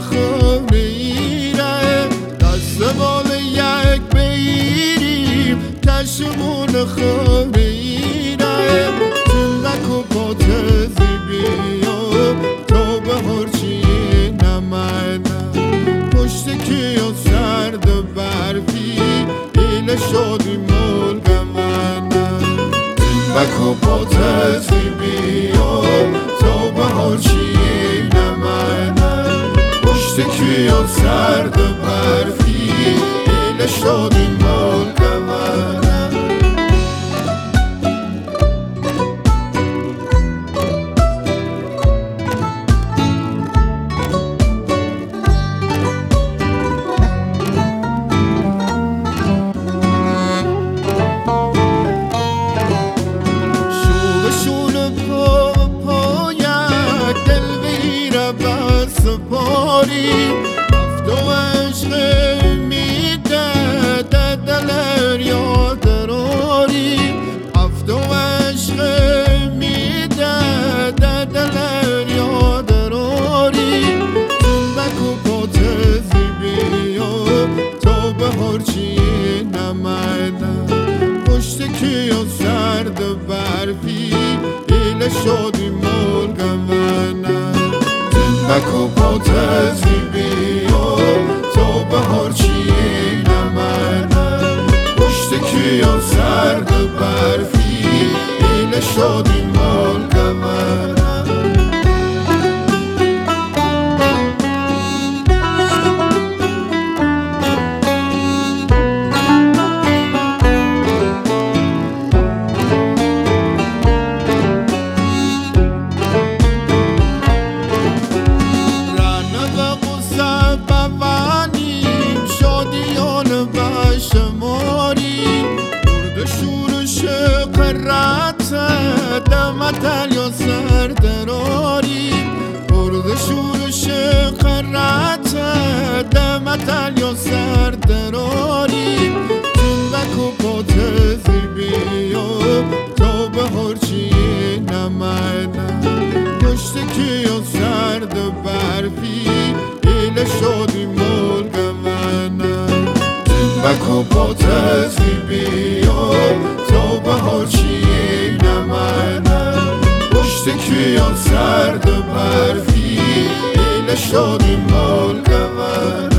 خونه ایره، دست مال یک بگیریم کشمون خونه ایره. تلک و پاتزی بیا تا به هرچی نمینه، پشت کیا سرد برفی ایل شادی ملک منه. تلک و پاتزی بیا تا به هرچی نمینه، پشت کیا سرد برفی ایل شادی ملک منه. رفت و عشق میده دلر یادراری، رفت و عشق میده دلر یادراری. تلک و پاتزی بیا تا به هرچی نمینه، پشت کیا سرد برفی ایل شادی ملک منه. تلک و پاتزی بیا تا به هرچی نمینه، پشت کیا سرد برفی ایل شادی ملک منه. دمتل یا سردراری، برد شورش قرت دمتل یا سردراری. تلک و پاتزی بیا تا به هرچی نمینه، پشت کیا سرد برفی ایل شادی ملک منه. تلک و پاتزی بیا تا به هرچی نمینه، پشت کیا سرد برفی ایل شادی ملک منه.